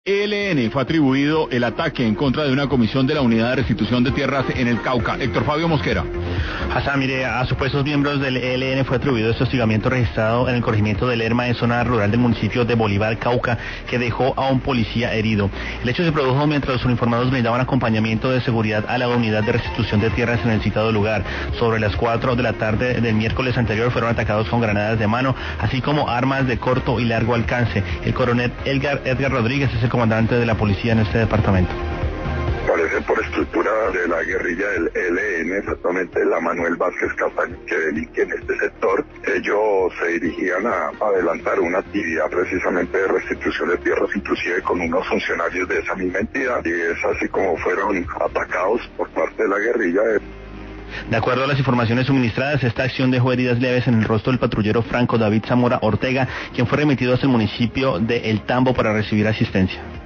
ELN fue atribuido el ataque en contra de una comisión de la Unidad de Restitución de Tierras en el Cauca. Héctor Fabio Mosquera. Hassan, mire, a supuestos miembros del ELN fue atribuido este hostigamiento registrado en el corregimiento de Lerma, en zona rural del municipio de Bolívar, Cauca, que dejó a un policía herido. El hecho se produjo mientras los uniformados brindaban acompañamiento de seguridad a la Unidad de Restitución de Tierras en el citado lugar. Sobre las 4 de la tarde del miércoles anterior fueron atacados con granadas de mano, así como armas de corto y largo alcance. El coronel Edgar Rodríguez es el comandante de la policía en este departamento. Parece por estructura de la guerrilla del ELN, exactamente la Manuel Vázquez Castaño, que delinque en este sector. Ellos se dirigían a adelantar una actividad precisamente de restitución de tierras, inclusive con unos funcionarios de esa misma entidad, y es así como fueron atacados por parte de la guerrilla. De acuerdo a las informaciones suministradas, esta acción dejó heridas leves en el rostro del patrullero Franco David Zamora Ortega, quien fue remitido hasta el municipio de El Tambo para recibir asistencia.